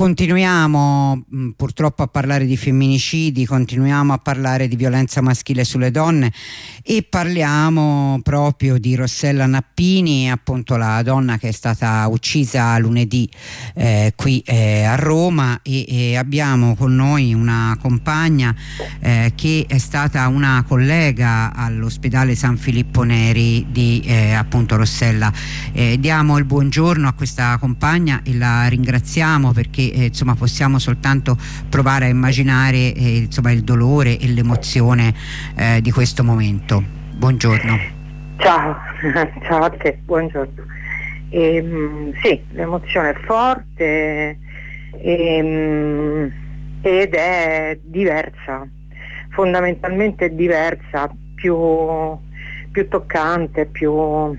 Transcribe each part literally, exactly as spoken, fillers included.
continuiamo mh, purtroppo a parlare di femminicidi, continuiamo a parlare di violenza maschile sulle donne e parliamo proprio di Rossella Nappini, appunto la donna che è stata uccisa lunedì eh, qui eh, a Roma, e, e abbiamo con noi una compagna eh, che è stata una collega all'ospedale San Filippo Neri di eh, appunto Rossella. Eh, diamo il buongiorno a questa compagna e la ringraziamo perché eh, insomma possiamo soltanto provare a immaginare eh, insomma il dolore e l'emozione eh, di questo momento. Buongiorno. Ciao, ciao a te, buongiorno. Ehm, sì, l'emozione è forte ehm, ed è diversa, fondamentalmente diversa, più, più toccante, più,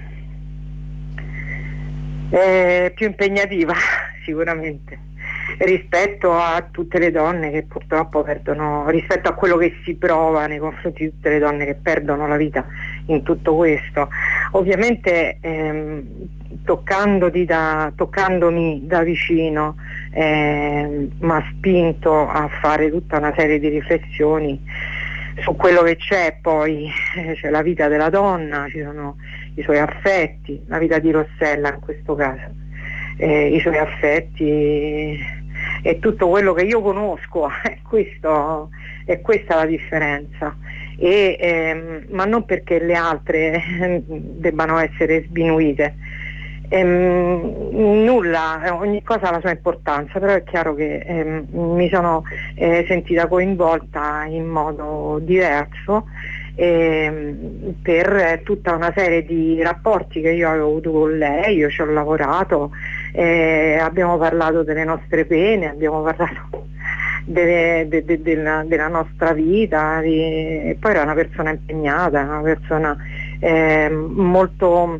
eh, più impegnativa sicuramente, rispetto a tutte le donne che purtroppo perdono, rispetto a quello che si prova nei confronti di tutte le donne che perdono la vita in tutto questo. Ovviamente ehm, toccandoti da, toccandomi da vicino eh, mi ha spinto a fare tutta una serie di riflessioni su quello che c'è poi, eh, c'è la vita della donna, ci sono i suoi affetti, la vita di Rossella in questo caso, eh, i suoi affetti e tutto quello che io conosco, è, questo, è questa la differenza, e, ehm, ma non perché le altre debbano essere sminuite, ehm, nulla, ogni cosa ha la sua importanza, però è chiaro che ehm, mi sono eh, sentita coinvolta in modo diverso ehm, per tutta una serie di rapporti che io avevo avuto con lei. Io ci ho lavorato, eh, abbiamo parlato delle nostre pene, abbiamo parlato delle, de, de, della, della nostra vita, di, e poi era una persona impegnata, una persona eh, molto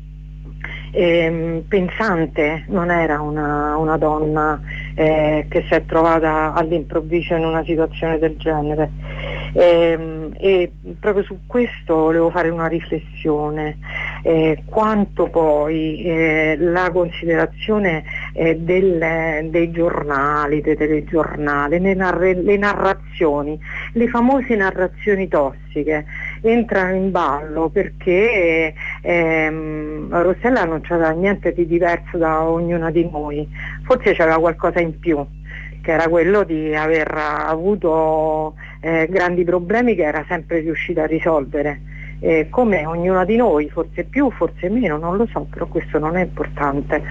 eh, pensante, non era una, una donna eh, che si è trovata all'improvviso in una situazione del genere. E, e proprio su questo volevo fare una riflessione, eh, quanto poi eh, la considerazione eh, del, dei giornali, dei telegiornali, le, narre, le narrazioni, le famose narrazioni tossiche entrano in ballo, perché ehm, Rossella non c'era niente di diverso da ognuna di noi, forse c'era qualcosa in più, che era quello di aver avuto eh, grandi problemi che era sempre riuscita a risolvere, eh, come ognuna di noi, forse più, forse meno, non lo so, però questo non è importante.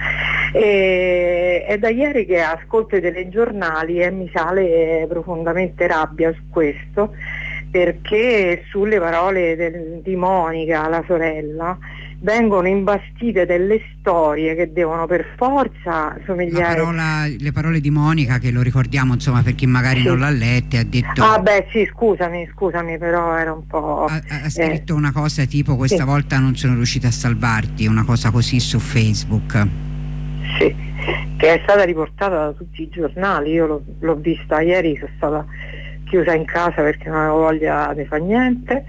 E, è da ieri che ascolto i telegiornali e mi sale profondamente rabbia su questo, perché sulle parole del, di Monica, la sorella, vengono imbastite delle storie che devono per forza somigliare. La parola, le parole di Monica, che lo ricordiamo insomma per chi magari sì. non l'ha lette, ha detto... Ah beh sì, scusami, scusami, però era un po'... Ha, ha scritto eh, una cosa tipo questa sì. volta non sono riuscita a salvarti, una cosa così su Facebook. Sì, che è stata riportata da tutti i giornali, io l'ho, l'ho vista ieri, sono stata chiusa in casa perché non avevo voglia di fare niente,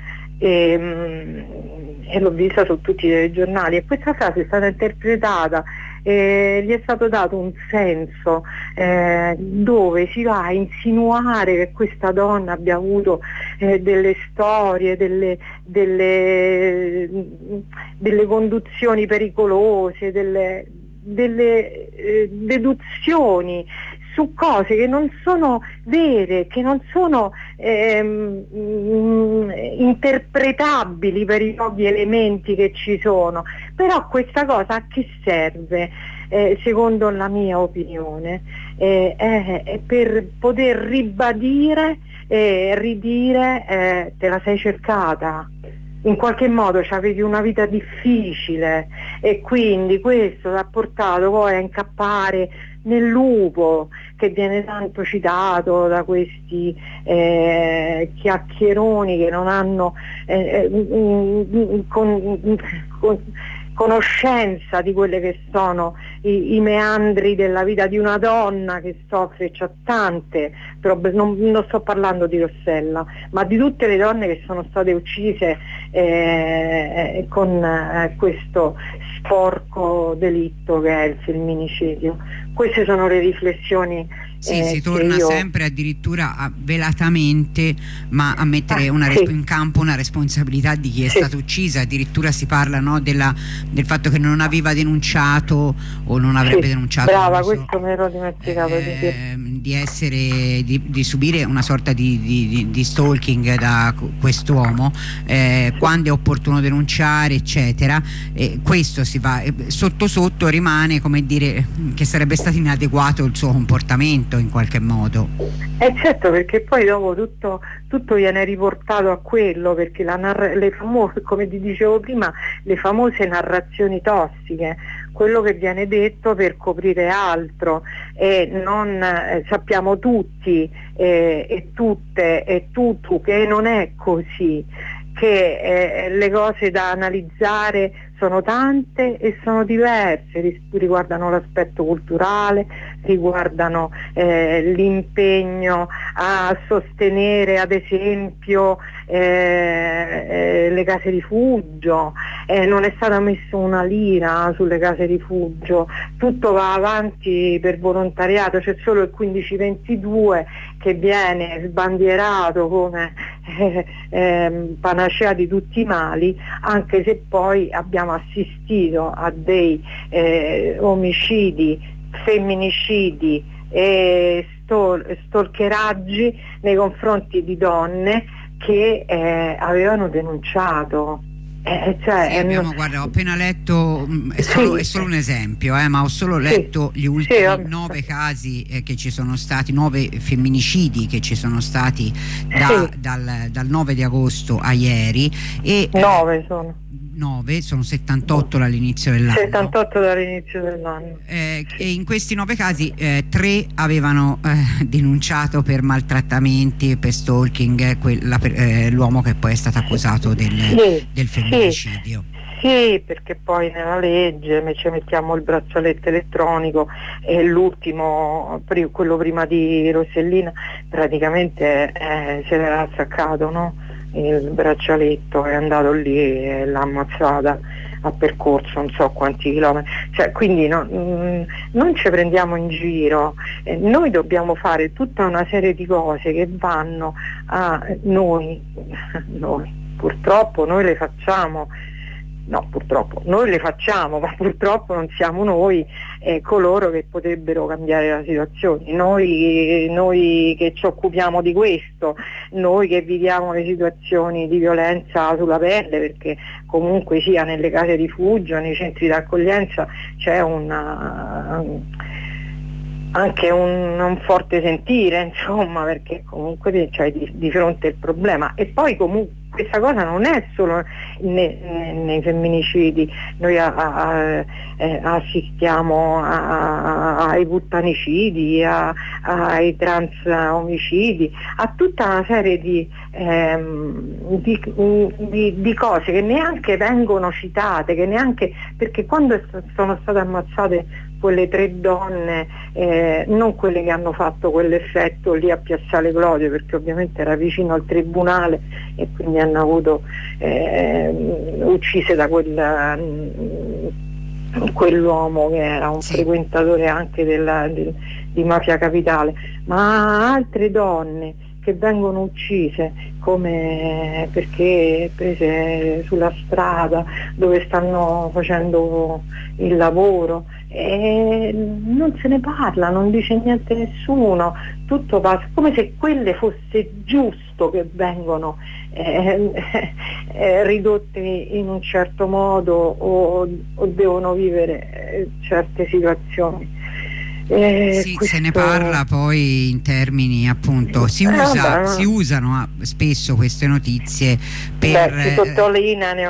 e, e l'ho vista su tutti i giornali, e questa frase è stata interpretata, eh, gli è stato dato un senso eh, dove si va a insinuare che questa donna abbia avuto eh, delle storie, delle, delle, delle conduzioni pericolose, delle, delle eh, deduzioni su cose che non sono vere, che non sono ehm, interpretabili per i pochi elementi che ci sono. Però questa cosa a che serve? Eh, secondo la mia opinione eh, è, è per poter ribadire e ridire eh, te la sei cercata, in qualche modo avevi una vita difficile, e quindi questo ti ha portato poi a incappare nel lupo, che viene tanto citato da questi eh, chiacchieroni che non hanno eh, con, con, conoscenza di quelle che sono i, i meandri della vita di una donna che soffre, c'ha tante problemi, non, non sto parlando di Rossella, ma di tutte le donne che sono state uccise eh, con eh, questo sporco delitto che è il femminicidio. Queste sono le riflessioni. Sì, eh, si torna io... sempre addirittura a, velatamente, ma a mettere ah, una sì. in campo una responsabilità di chi è sì. stata uccisa. Addirittura si parla, no, della, del fatto che non aveva denunciato o non avrebbe sì. denunciato. Brava, so, questo me l'ho dimenticato eh, di, di essere di, di subire una sorta di, di, di stalking da quest'uomo, eh, sì. quando è opportuno denunciare, eccetera. Eh, questo si va eh, sotto sotto rimane, come dire, che sarebbe stato inadeguato il suo comportamento in qualche modo. Eh certo, perché poi dopo tutto, tutto viene riportato a quello, perché la narra- le famose, come ti dicevo prima, le famose narrazioni tossiche, quello che viene detto per coprire altro, e non eh, sappiamo tutti eh, e tutte e tutti che non è così, che eh, le cose da analizzare sono tante e sono diverse, riguardano l'aspetto culturale, riguardano eh, l'impegno a sostenere ad esempio eh, eh, le case rifugio, eh, non è stata messa una lira sulle case rifugio, tutto va avanti per volontariato, c'è solo il quindici ventidue che viene sbandierato come eh, eh, panacea di tutti i mali, anche se poi abbiamo assistito a dei eh, omicidi, femminicidi e stol- stalkeraggi nei confronti di donne che eh, avevano denunciato. Eh, cioè, sì, abbiamo, non... guarda, ho appena letto, è solo, sì. è solo un esempio, eh, ma ho solo letto sì. gli ultimi sì, nove casi eh, che ci sono stati, nove femminicidi che ci sono stati da, sì. dal, dal nove di agosto a ieri. E, nove eh, sono. nove, sono settantotto dall'inizio dell'anno. settantotto dall'inizio dell'anno. Eh, e in questi nove casi eh, tre avevano eh, denunciato per maltrattamenti, per stalking, quella, per, eh, l'uomo che poi è stato accusato del, sì, del femminicidio. Sì. Sì, perché poi nella legge ci mettiamo il braccialetto elettronico e l'ultimo, quello prima di Rossellina, praticamente eh, se l'era attaccato, no? Il braccialetto, è andato lì e l'ha ammazzata, ha percorso non so quanti chilometri, cioè, quindi no, mh, non ci prendiamo in giro, eh, noi dobbiamo fare tutta una serie di cose che vanno a noi, noi purtroppo noi le facciamo. No, purtroppo noi le facciamo, ma purtroppo non siamo noi eh, coloro che potrebbero cambiare la situazione, noi, noi che ci occupiamo di questo, noi che viviamo le situazioni di violenza sulla pelle, perché comunque sia nelle case rifugio, nei centri d'accoglienza c'è una, anche un, un forte sentire, insomma, perché comunque c'è di, di fronte il problema. E poi comunque questa cosa non è solo nei, nei femminicidi, noi a, a, eh, assistiamo a, a, ai puttanicidi, a, ai trans omicidi, a tutta una serie di, ehm, di, di, di cose che neanche vengono citate, che neanche, perché quando sono state ammazzate quelle tre donne, eh, non quelle che hanno fatto quell'effetto lì a Piazzale Clodio, perché ovviamente era vicino al tribunale e quindi hanno avuto eh, uccise da quel, quell'uomo che era un sì. frequentatore anche della, del, di Mafia Capitale, ma altre donne che vengono uccise come perché prese sulla strada dove stanno facendo il lavoro e non se ne parla, non dice niente nessuno, tutto passa come se quelle fosse giusto che vengono eh, eh, ridotte in un certo modo o, o devono vivere eh, certe situazioni. Eh, sì, questo... se ne parla poi in termini, appunto, si, usa, eh, si usano spesso queste notizie per... Beh, si sottolineano.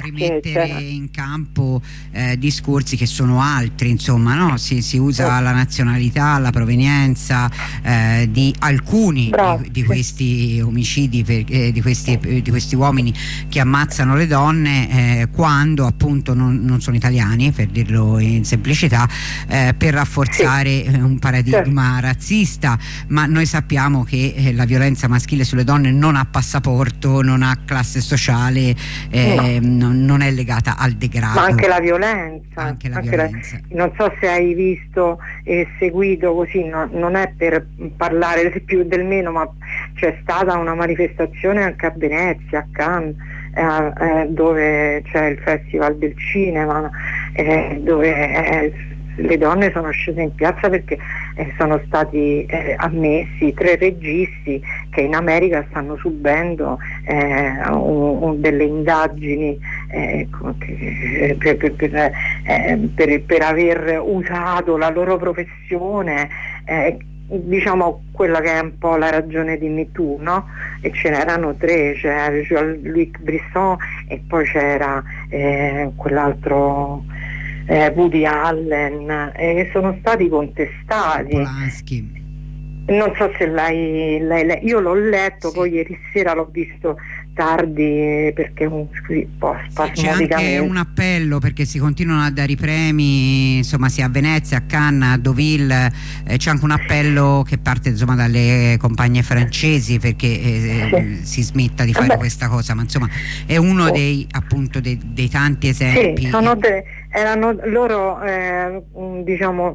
rimettere in campo eh, discorsi che sono altri, insomma, no? Si, si usa oh. la nazionalità, la provenienza eh, di alcuni di, di questi omicidi, per, eh, di, questi, di questi uomini che ammazzano le donne eh, quando appunto non, non sono italiani, per dirlo in semplicità, eh, per rafforzare sì. un paradigma certo. razzista, ma noi sappiamo che eh, la violenza maschile sulle donne non ha passaporto, non ha classe sociale, eh, no. non, non è legata al degrado. Ma anche la violenza, anche la anche violenza. La, non so se hai visto e seguito così, no, non è per parlare del più del meno, ma c'è stata una manifestazione anche a Venezia, a Cannes, eh, eh, dove c'è il Festival del Cinema, eh, dove eh, le donne sono scese in piazza perché eh, sono stati eh, ammessi tre registi che in America stanno subendo eh, un, un, delle indagini eh, per, per, per, eh, per, per aver usato la loro professione, eh, diciamo quella che è un po' la ragione di Me Too, no? E ce n'erano tre, c'era Jean-Luc Brisson e poi c'era eh, quell'altro eh, Woody Allen, e eh, sono stati contestati. Polanski. Non so se l'hai, l'hai, l'hai io l'ho letto, sì. Poi ieri sera l'ho visto tardi perché un, così, un po' spasmodicamente. C'è anche un appello perché si continuano a dare i premi, insomma, sia a Venezia, a Cannes, a Deauville, eh, c'è anche un appello che parte insomma dalle compagnie francesi perché eh, sì. si smetta di fare Vabbè. questa cosa, ma insomma è uno oh. dei appunto dei, dei tanti esempi. Sì, sono de, erano loro eh, diciamo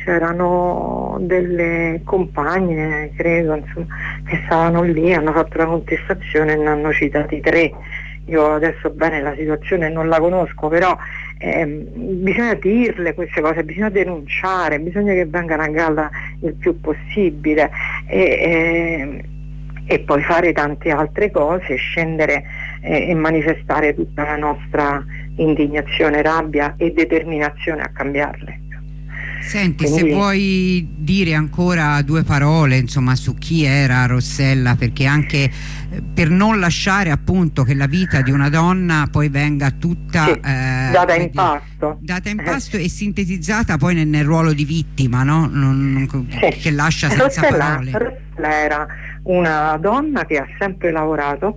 c'erano delle compagne, credo, insomma, che stavano lì, hanno fatto la contestazione e ne hanno citati tre. Io adesso bene la situazione non la conosco, però eh, bisogna dirle queste cose, bisogna denunciare, bisogna che vengano a galla il più possibile e, e, e poi fare tante altre cose, scendere eh, e manifestare tutta la nostra indignazione, rabbia e determinazione a cambiarle. Senti, Quindi... se vuoi dire ancora due parole insomma su chi era Rossella, perché anche per non lasciare appunto che la vita di una donna poi venga tutta sì, eh, data in pasto data in pasto eh. e sintetizzata poi nel, nel ruolo di vittima, no? Non, non, sì. che lascia senza Rossella, parole. Rossella era una donna che ha sempre lavorato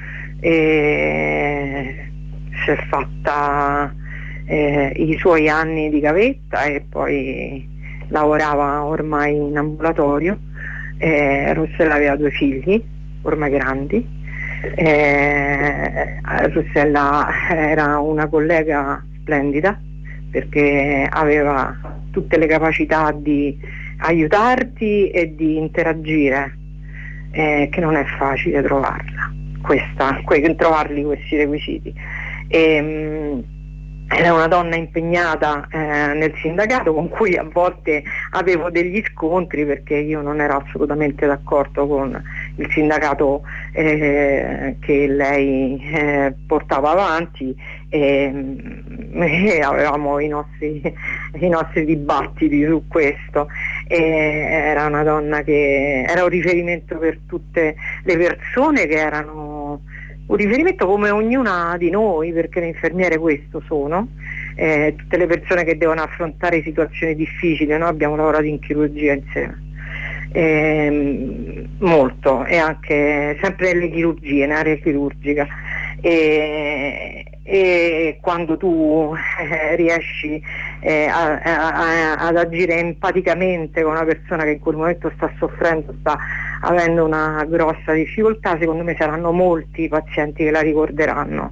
e si è fatta Eh, i suoi anni di gavetta e poi lavorava ormai in ambulatorio. eh, Rossella aveva due figli ormai grandi. eh, Rossella era una collega splendida perché aveva tutte le capacità di aiutarti e di interagire, eh, che non è facile trovarla questa, que- trovarli questi requisiti. E, mh, era una donna impegnata eh, nel sindacato, con cui a volte avevo degli scontri perché io non ero assolutamente d'accordo con il sindacato eh, che lei eh, portava avanti e, e avevamo i nostri, i nostri dibattiti su questo. E era una donna che era un riferimento per tutte le persone, che erano un riferimento come ognuna di noi, perché le infermiere questo sono, eh, tutte le persone che devono affrontare situazioni difficili. Noi abbiamo lavorato in chirurgia insieme, eh, molto, e anche sempre nelle chirurgie, in area chirurgica, e, e quando tu eh, riesci eh, a, a, a, ad agire empaticamente con una persona che in quel momento sta soffrendo, sta avendo una grossa difficoltà, secondo me saranno molti i pazienti che la ricorderanno.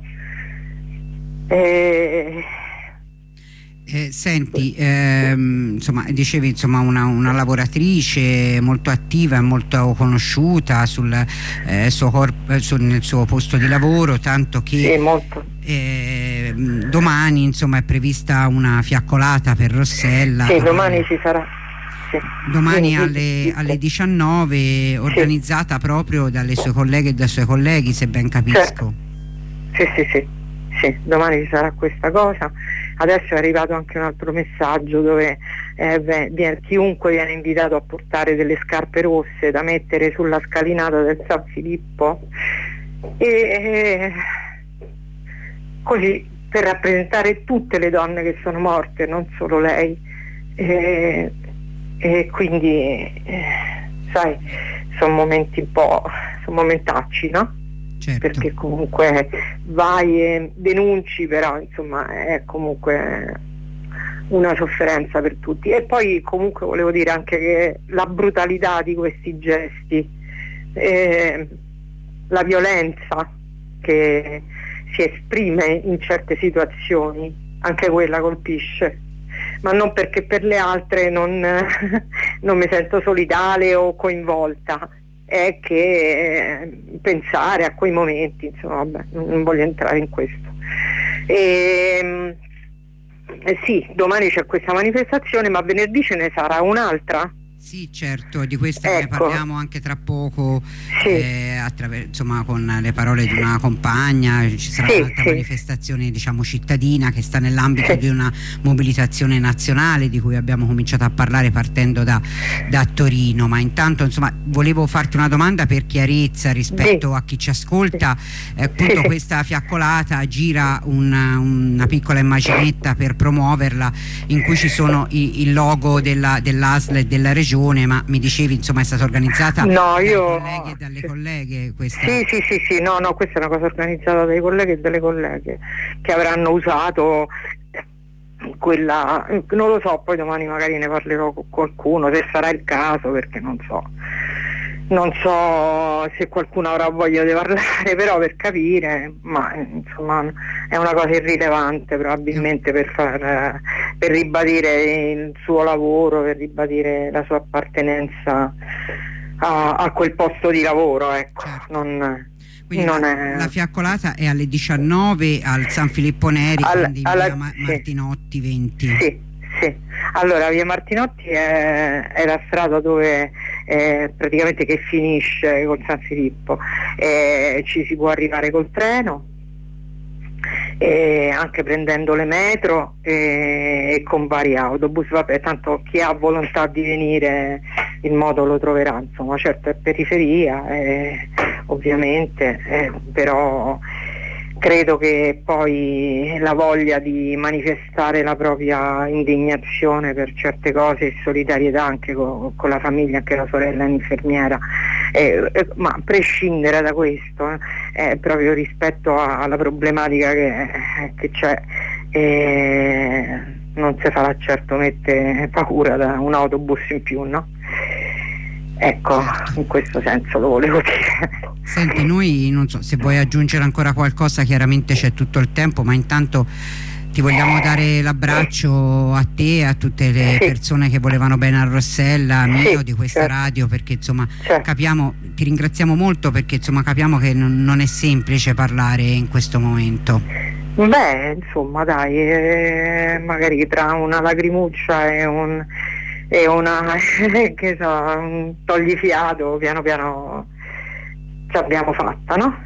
E... Eh, senti, ehm, insomma, dicevi insomma una, una lavoratrice molto attiva e molto conosciuta sul, eh, suo corpo, sul, nel suo posto di lavoro, tanto che sì, molto. Eh, domani insomma è prevista una fiaccolata per Rossella. Sì, domani eh, ci sarà. Sì. Domani alle, alle diciannove, organizzata sì. proprio dalle sue colleghe e dai suoi colleghi, se ben capisco. Certo. Sì, sì, sì, sì, domani ci sarà questa cosa. Adesso è arrivato anche un altro messaggio dove eh, viene, chiunque viene invitato a portare delle scarpe rosse da mettere sulla scalinata del San Filippo, e, così, per rappresentare tutte le donne che sono morte, non solo lei, e, e quindi eh, sai, sono momenti un po', sono momentacci, no? Certo. Perché comunque vai e denunci, però insomma è comunque una sofferenza per tutti. E poi comunque volevo dire anche che la brutalità di questi gesti, eh, la violenza che si esprime in certe situazioni, anche quella colpisce, ma non perché per le altre non, non mi sento solidale o coinvolta, è che eh, pensare a quei momenti, insomma, vabbè, non voglio entrare in questo. E, eh sì, domani c'è questa manifestazione, ma venerdì ce ne sarà un'altra. Sì, certo, di questa Ecco. ne parliamo anche tra poco, Sì. eh, attraver- insomma, con le parole di una compagna. Ci sarà Sì, un'altra sì. manifestazione, diciamo, cittadina, che sta nell'ambito Sì. di una mobilitazione nazionale di cui abbiamo cominciato a parlare partendo da, da Torino. Ma intanto, insomma, volevo farti una domanda per chiarezza rispetto Sì. a chi ci ascolta. Eh, appunto, Sì. questa fiaccolata gira una, una piccola immaginetta per promuoverla, in cui ci sono i, il logo della, dell'A S L e della regione, ma mi dicevi, insomma, è stata organizzata No, dai io- colleghi e dalle sì. colleghe questa... Sì, sì, sì, sì, no, no, questa è una cosa organizzata dai colleghi e dalle colleghe che avranno usato quella, non lo so, poi domani magari ne parlerò con qualcuno, se sarà il caso, perché non so, non so se qualcuno avrà voglia di parlare, però per capire, ma eh, insomma è una cosa irrilevante probabilmente per far, eh, per ribadire il suo lavoro, per ribadire la sua appartenenza a, a quel posto di lavoro, ecco. Certo. Non, Quindi non la, è... la fiaccolata è alle diciannove al San Filippo Neri, Al- quindi alla- via Ma- sì. Martinotti venti. Sì, sì. Allora, via Martinotti è, è la strada dove eh, praticamente che finisce con San Filippo. Eh, ci si può arrivare col treno, eh, anche prendendo le metro eh, e con vari autobus. Vabbè, tanto chi ha volontà di venire il modo lo troverà, insomma, certo è periferia, eh, ovviamente, eh, però credo che poi la voglia di manifestare la propria indignazione per certe cose e solidarietà anche con, con la famiglia, anche la sorella è un'infermiera, eh, eh, ma a prescindere da questo, eh, proprio rispetto a- alla problematica che, che c'è, eh, non si farà certo mettere paura da un autobus in più, no? Ecco, Certo. in questo senso lo volevo dire. Senti, noi non so se vuoi aggiungere ancora qualcosa, chiaramente c'è tutto il tempo, ma intanto ti vogliamo dare l'abbraccio a te e a tutte le Sì. persone che volevano bene a Rossella, mio, Sì, di questa certo. radio, perché insomma Certo. capiamo, ti ringraziamo molto, perché insomma capiamo che non, non è semplice parlare in questo momento. Beh, insomma, dai, eh, magari tra una lacrimuccia e un e una che so, un toglifiato, piano piano ce l'abbiamo fatta, no?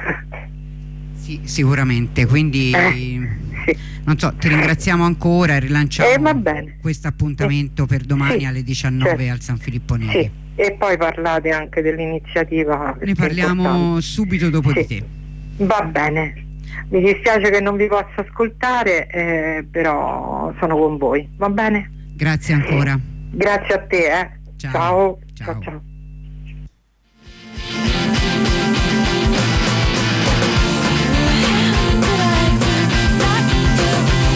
Sì, sicuramente, quindi Eh, sì. non so, ti ringraziamo ancora e rilanciamo Eh, va bene. questo appuntamento per domani Sì, alle diciannove certo. al San Filippo Neri. Sì. E poi parlate anche dell'iniziativa. Ne parliamo subito dopo Sì. di te. Va bene. Mi dispiace che non vi possa ascoltare, eh, però sono con voi, va bene? Grazie ancora. Grazie a te, eh. Ciao. Ciao, Ciao. ciao, ciao.